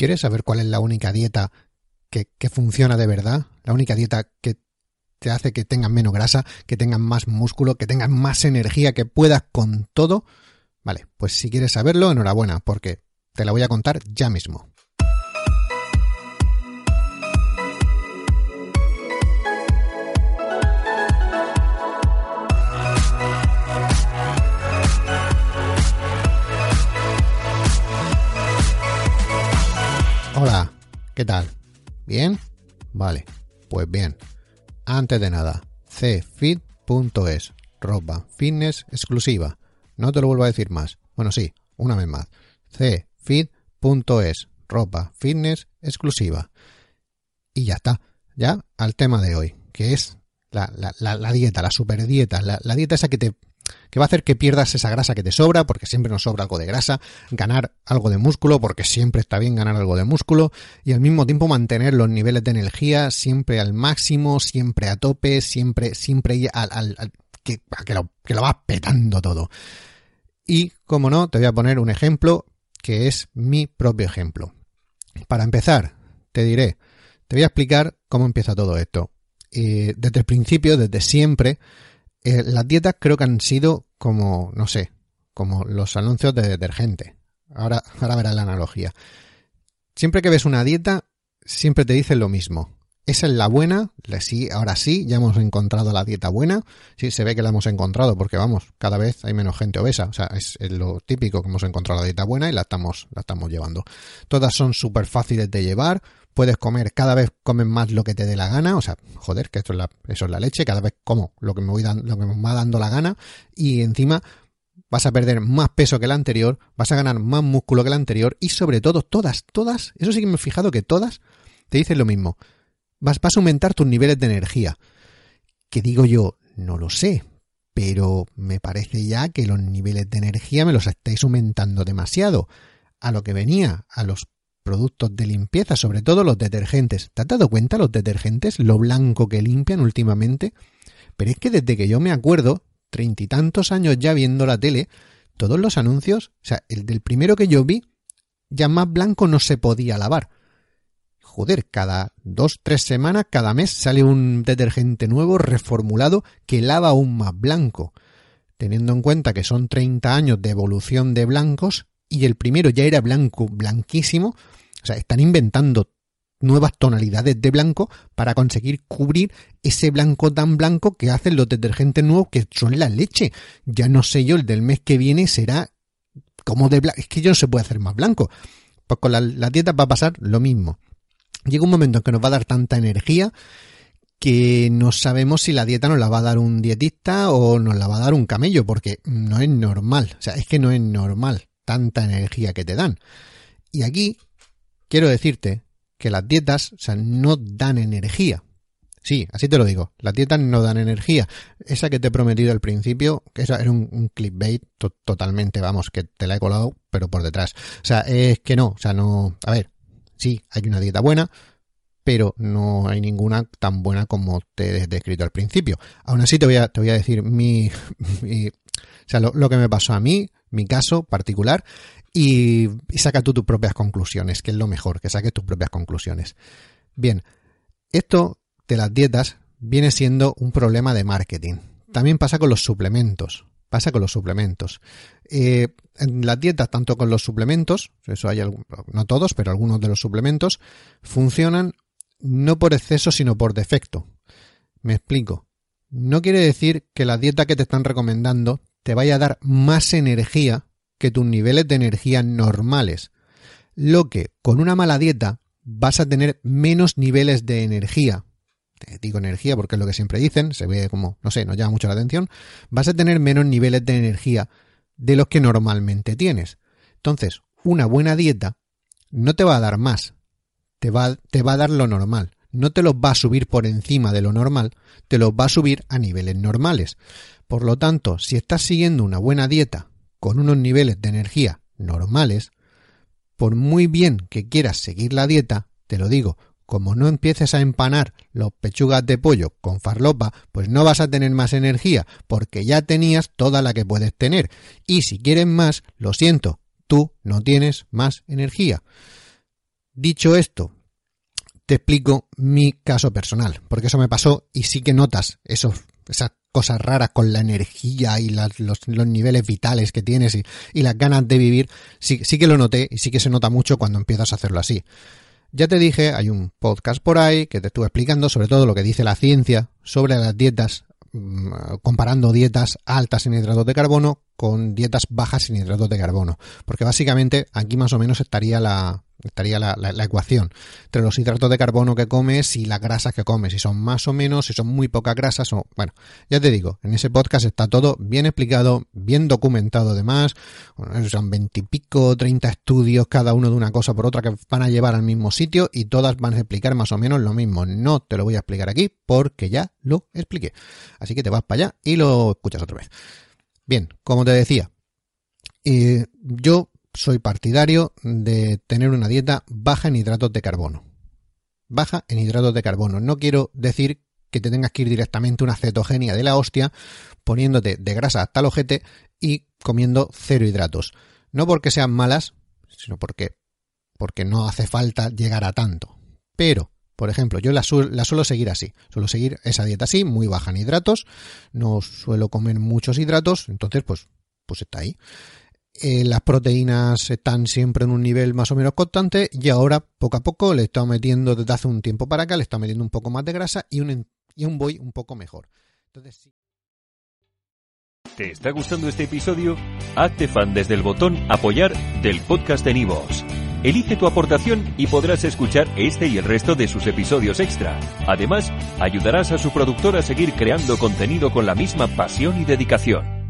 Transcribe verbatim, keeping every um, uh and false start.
¿Quieres saber cuál es la única dieta que, que funciona de verdad? La única dieta que te hace que tengas menos grasa, que tengas más músculo, que tengas más energía, que puedas con todo. Vale, pues si quieres saberlo, enhorabuena, porque te la voy a contar ya mismo. Hola, ¿qué tal? ¿Bien? Vale, pues bien. Antes de nada, c fit punto es, ropa fitness exclusiva. No te lo vuelvo a decir más. Bueno, sí, una vez más. c fit punto es, ropa fitness exclusiva. Y ya está. Ya al tema de hoy, que es la, la, la, la dieta, la super dieta, la, la dieta esa que te... que va a hacer que pierdas esa grasa que te sobra, porque siempre nos sobra algo de grasa, ganar algo de músculo, porque siempre está bien ganar algo de músculo, y al mismo tiempo mantener los niveles de energía siempre al máximo, siempre a tope, siempre, siempre al, al, al que, que, lo, que lo vas petando todo. Y, como no, te voy a poner un ejemplo que es mi propio ejemplo. Para empezar, te diré, te voy a explicar cómo empieza todo esto. Eh, desde el principio, desde siempre, Eh, las dietas creo que han sido como, no sé, como los anuncios de detergente. Ahora, ahora verás la analogía. Siempre que ves una dieta, siempre te dicen lo mismo. Esa es la buena, sí, ahora sí, ya hemos encontrado la dieta buena. Sí, se ve que la hemos encontrado porque, vamos, cada vez hay menos gente obesa. O sea, es, es lo típico que hemos encontrado la dieta buena y la estamos, la estamos llevando. Todas son súper fáciles de llevar. Puedes comer, cada vez comes más lo que te dé la gana, o sea, joder, que esto es la, eso es la leche, cada vez como lo que me voy dando, lo que me va dando la gana, y encima vas a perder más peso que el anterior, vas a ganar más músculo que el anterior, y sobre todo, todas, todas, eso sí que me he fijado que todas te dicen lo mismo, vas, vas a aumentar tus niveles de energía, que digo yo, no lo sé, pero me parece ya que los niveles de energía me los estáis aumentando demasiado, a lo que venía, a los productos de limpieza, sobre todo los detergentes. ¿Te has dado cuenta los detergentes, lo blanco que limpian últimamente? Pero es que desde que yo me acuerdo, treinta y tantos años ya viendo la tele, todos los anuncios, o sea, el del primero que yo vi, ya más blanco no se podía lavar. Joder, cada dos, tres semanas, cada mes sale un detergente nuevo, reformulado, que lava aún más blanco. Teniendo en cuenta que son treinta años de evolución de blancos, y el primero ya era blanco, blanquísimo. O sea, están inventando nuevas tonalidades de blanco para conseguir cubrir ese blanco tan blanco que hacen los detergentes nuevos, que son la leche. Ya no sé yo, el del mes que viene será como de blanco. Es que ya no se puede hacer más blanco. Pues con las la dietas va a pasar lo mismo. Llega un momento en que nos va a dar tanta energía que no sabemos si la dieta nos la va a dar un dietista o nos la va a dar un camello, porque no es normal. O sea, es que no es normal tanta energía que te dan. Y aquí quiero decirte que las dietas, o sea, no dan energía. Sí, así te lo digo. Las dietas no dan energía. Esa que te he prometido al principio, que esa era un, un clickbait to- totalmente, vamos, que te la he colado, pero por detrás. O sea, es que no, o sea, no... A ver, sí, hay una dieta buena, pero no hay ninguna tan buena como te he descrito al principio. Aún así te voy a, te voy a decir mi... mi o sea, lo, lo que me pasó a mí, mi caso particular, y, y saca tú tus propias conclusiones, que es lo mejor, que saques tus propias conclusiones. Bien, esto de las dietas viene siendo un problema de marketing. También pasa con los suplementos. Pasa con los suplementos. Eh, en las dietas, tanto con los suplementos, eso hay algún, no todos, pero algunos de los suplementos, funcionan no por exceso, sino por defecto. Me explico. No quiere decir que la dieta que te están recomendando te vaya a dar más energía que tus niveles de energía normales. Lo que con una mala dieta vas a tener menos niveles de energía. Te digo energía porque es lo que siempre dicen, se ve como, no sé, nos llama mucho la atención. Vas a tener menos niveles de energía de los que normalmente tienes. Entonces, una buena dieta no te va a dar más, te va, te va a dar lo normal. No te los va a subir por encima de lo normal, te los va a subir a niveles normales. Por lo tanto, si estás siguiendo una buena dieta con unos niveles de energía normales, por muy bien que quieras seguir la dieta, te lo digo, como no empieces a empanar los pechugas de pollo con farlopa, pues no vas a tener más energía, porque ya tenías toda la que puedes tener. Y si quieres más, lo siento, tú no tienes más energía. Dicho esto, te explico mi caso personal, porque eso me pasó y sí que notas esos, esas cosas raras con la energía y las, los, los niveles vitales que tienes y, y las ganas de vivir. Sí, sí que lo noté y sí que se nota mucho cuando empiezas a hacerlo así. Ya te dije, hay un podcast por ahí que te estuve explicando sobre todo lo que dice la ciencia sobre las dietas, comparando dietas altas en hidratos de carbono con dietas bajas en hidratos de carbono, porque básicamente aquí más o menos estaría la estaría la, la, la ecuación entre los hidratos de carbono que comes y las grasas que comes, si son más o menos, si son muy pocas grasas o... Bueno, ya te digo, en ese podcast está todo bien explicado, bien documentado además, bueno, son veintipico, treinta estudios cada uno de una cosa por otra que van a llevar al mismo sitio y todas van a explicar más o menos lo mismo. No te lo voy a explicar aquí porque ya lo expliqué, así que te vas para allá y lo escuchas otra vez. Bien, como te decía, eh, yo soy partidario de tener una dieta baja en hidratos de carbono. Baja en hidratos de carbono. No quiero decir que te tengas que ir directamente a una cetogenia de la hostia, poniéndote de grasa hasta el ojete y comiendo cero hidratos. No porque sean malas, sino porque, porque no hace falta llegar a tanto. Pero, por ejemplo, yo la, su- la suelo seguir así. Suelo seguir esa dieta así, muy baja en hidratos. No suelo comer muchos hidratos, entonces pues, pues está ahí. Eh, las proteínas están siempre en un nivel más o menos constante y ahora poco a poco le he estado metiendo desde hace un tiempo para acá, le he estado metiendo un poco más de grasa y un, y un voy un poco mejor. Entonces, sí. ¿Te está gustando este episodio? Hazte fan desde el botón Apoyar del podcast de Nivos. Elige tu aportación y podrás escuchar este y el resto de sus episodios extra. Además, ayudarás a su productor a seguir creando contenido con la misma pasión y dedicación.